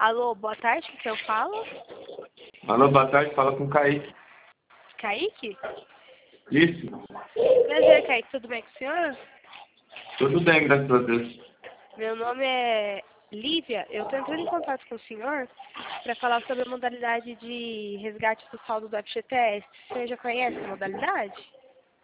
Alô, boa tarde, o que eu falo? Alô, boa tarde, fala com o Kaique. Kaique? Isso, Prazer, Kaique, tudo bem com o senhor? tudo bem, graças a Deus. Meu nome é Lívia, eu estou entrando em contato com o senhor para falar sobre a modalidade de resgate do saldo do FGTS. O senhor já conhece a modalidade?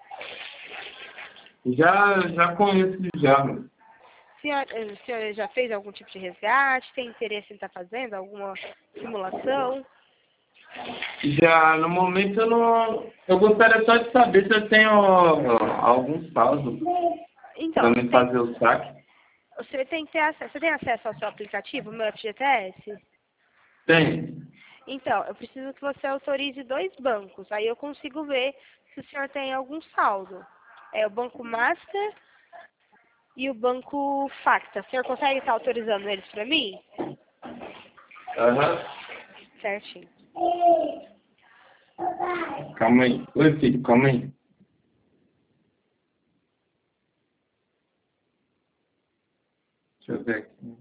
Já conheço já, mano. O senhor já fez algum tipo de resgate? Tem interesse em estar fazendo alguma simulação? Já, no momento eu não... Eu gostaria só de saber se eu tenho algum saldo para Então, me fazer o saque. você tem que ter acesso. Você tem acesso ao seu aplicativo, o meu FGTS? Tem. Então, eu preciso que você autorize 2 bancos. Aí eu consigo ver se o senhor tem algum saldo. É o Banco Master e o Banco Facta. O senhor consegue estar autorizando eles para mim? Aham. Certinho. Calma aí. Oi, filho, calma aí. Deixa eu ver aqui.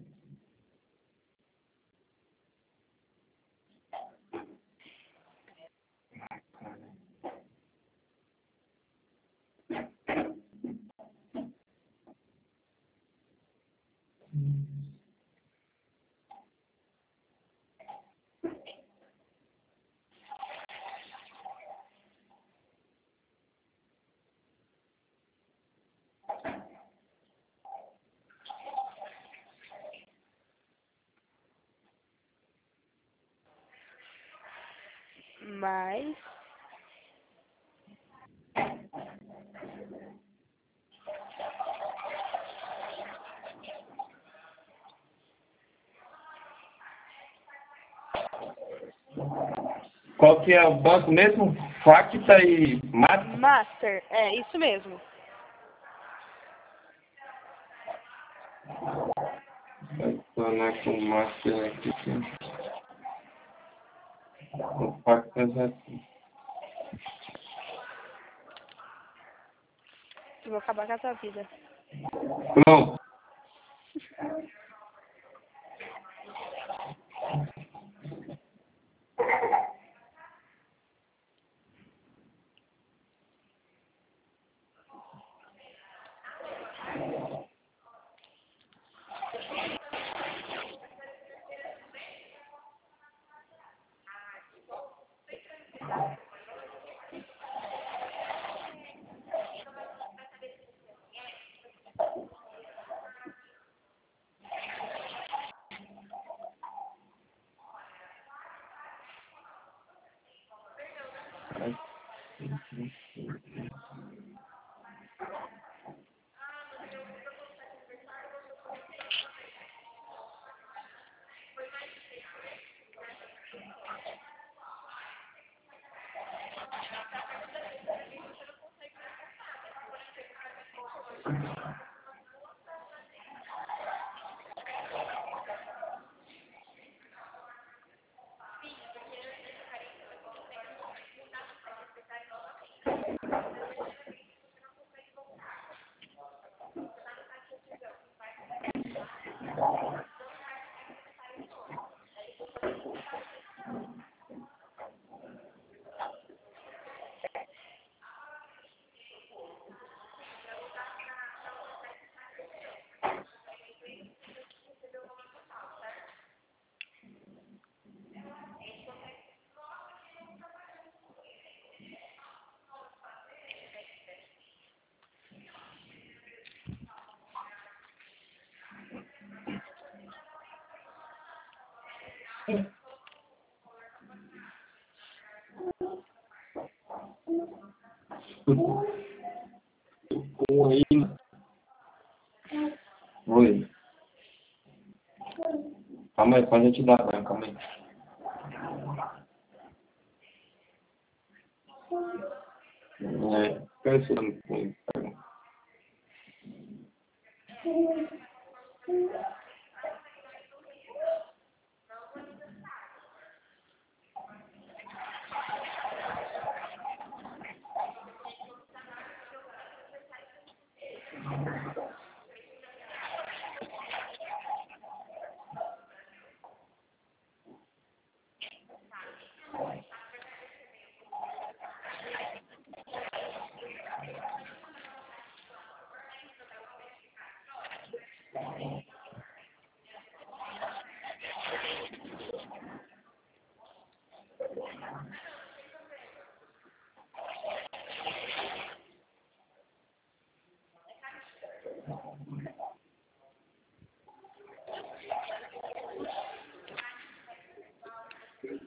Mas... Qual que é o banco mesmo? Facta e Mata? Master, é isso mesmo. Vai tornar com o Master aqui. O Facta já tem. Eu vou acabar com a tua vida. Pronto. Oi. Oi. Calma aí, pode te dar banho, calma aí. Pensando com isso.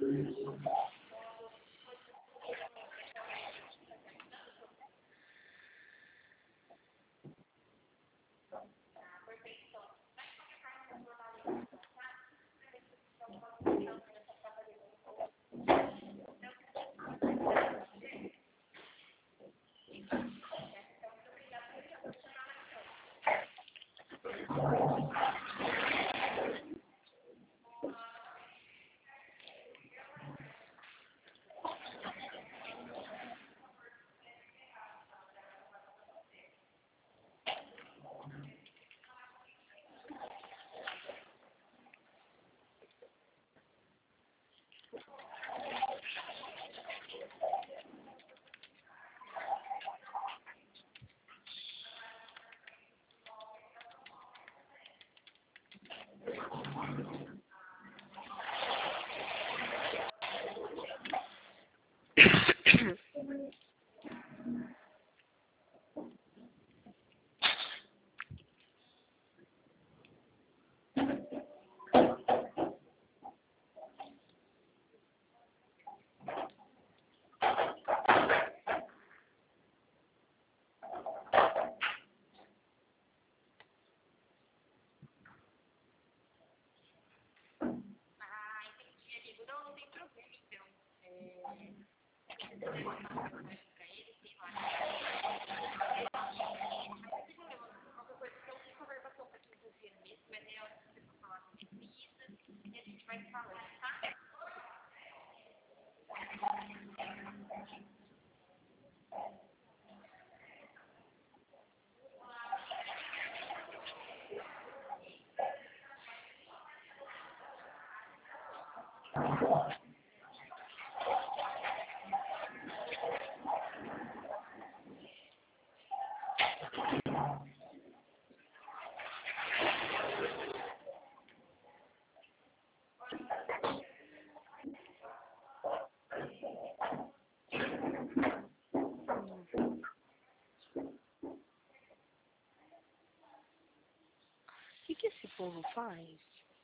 O que esse povo faz?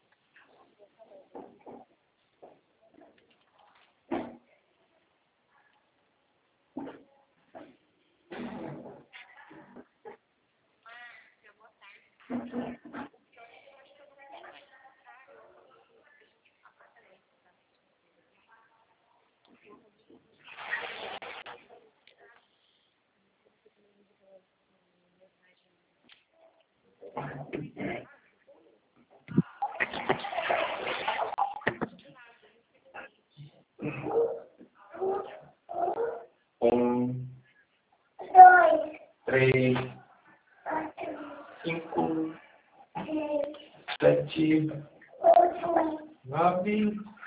Dois, três, cinco, sete, nove.